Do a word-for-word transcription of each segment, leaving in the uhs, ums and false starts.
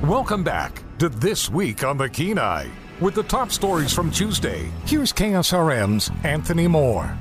Welcome back to This Week on the Kenai. With the top stories from Tuesday, here's K S R M's Anthony Moore.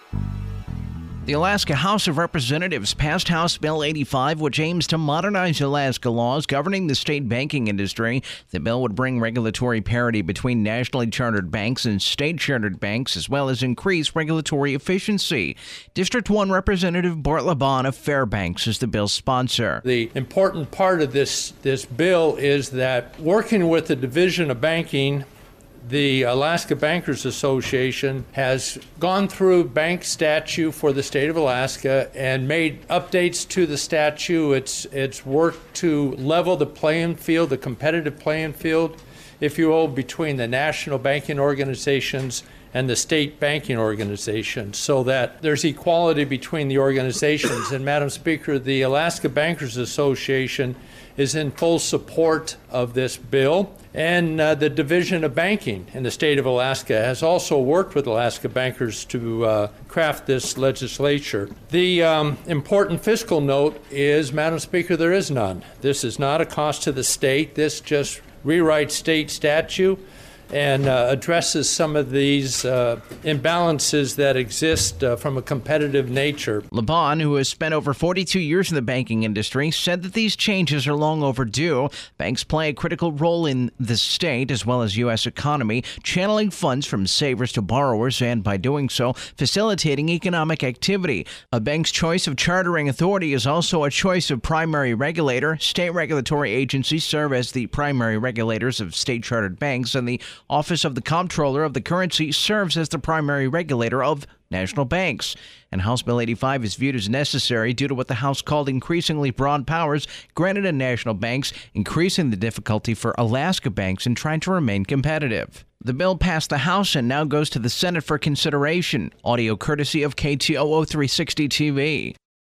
The Alaska House of Representatives passed House Bill eighty-five, which aims to modernize Alaska laws governing the state banking industry. The bill would bring regulatory parity between nationally chartered banks and state-chartered banks, as well as increase regulatory efficiency. District one Representative Bart LeBon of Fairbanks is the bill's sponsor. The important part of this, this bill is that working with the Division of Banking, the Alaska Bankers Association has gone through bank statute for the state of Alaska and made updates to the statute. It's, it's worked to level the playing field, the competitive playing field, if you will, between the national banking organizations and the state banking organizations, so that there's equality between the organizations. And Madam Speaker, the Alaska Bankers Association is in full support of this bill. And uh, the Division of Banking in the state of Alaska has also worked with Alaska bankers to uh, craft this legislature. The um, important fiscal note is, Madam Speaker, there is none. This is not a cost to the state. This just rewrites state statute and uh, addresses some of these uh, imbalances that exist uh, from a competitive nature. LeBon, who has spent over forty-two years in the banking industry, said that these changes are long overdue. Banks play a critical role in the state as well as U S economy, channeling funds from savers to borrowers and, by doing so, facilitating economic activity. A bank's choice of chartering authority is also a choice of primary regulator. State regulatory agencies serve as the primary regulators of state-chartered banks, and the Office of the Comptroller of the Currency serves as the primary regulator of national banks. And House Bill eighty-five is viewed as necessary due to what the House called increasingly broad powers granted to national banks, increasing the difficulty for Alaska banks in trying to remain competitive. The bill passed the House and now goes to the Senate for consideration. Audio courtesy of K T O O three sixty T V.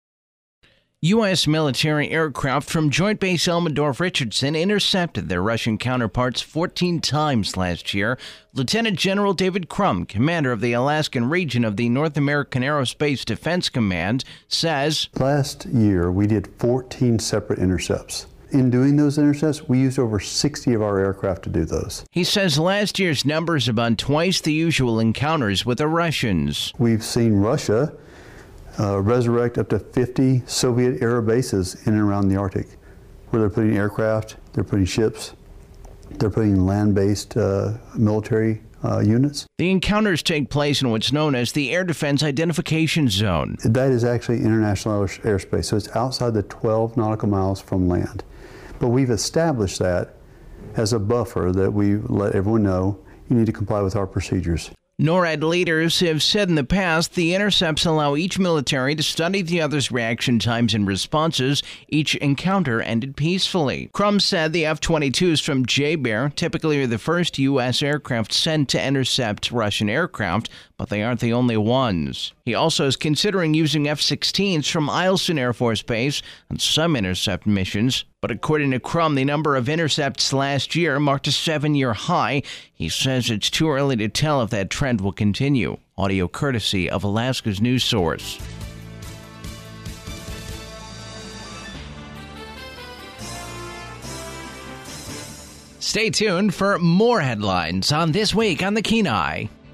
U S military aircraft from Joint Base Elmendorf-Richardson intercepted their Russian counterparts fourteen times last year. Lieutenant General David Crum, commander of the Alaskan region of the North American Aerospace Defense Command, says, last year we did fourteen separate intercepts. In doing those intercepts, we used over sixty of our aircraft to do those. He says last year's number is about twice the usual encounters with the Russians. We've seen Russia Uh, resurrect up to fifty Soviet-era bases in and around the Arctic, where they're putting aircraft, they're putting ships, they're putting land-based uh, military uh, units. The encounters take place in what's known as the Air Defense Identification Zone. That is actually international air- airspace, so it's outside the twelve nautical miles from land. But we've established that as a buffer that we let everyone know you need to comply with our procedures. NORAD leaders have said in the past the intercepts allow each military to study the other's reaction times and responses. Each encounter ended peacefully. Crum said the F twenty-twos from J B E R typically are the first U S aircraft sent to intercept Russian aircraft, but they aren't the only ones. He also is considering using F sixteens from Eielson Air Force Base on some intercept missions. But according to Crum, the number of intercepts last year marked a seven-year high. He says it's too early to tell if that trend will continue. Audio courtesy of Alaska's news source. Stay tuned for more headlines on This Week on the Kenai.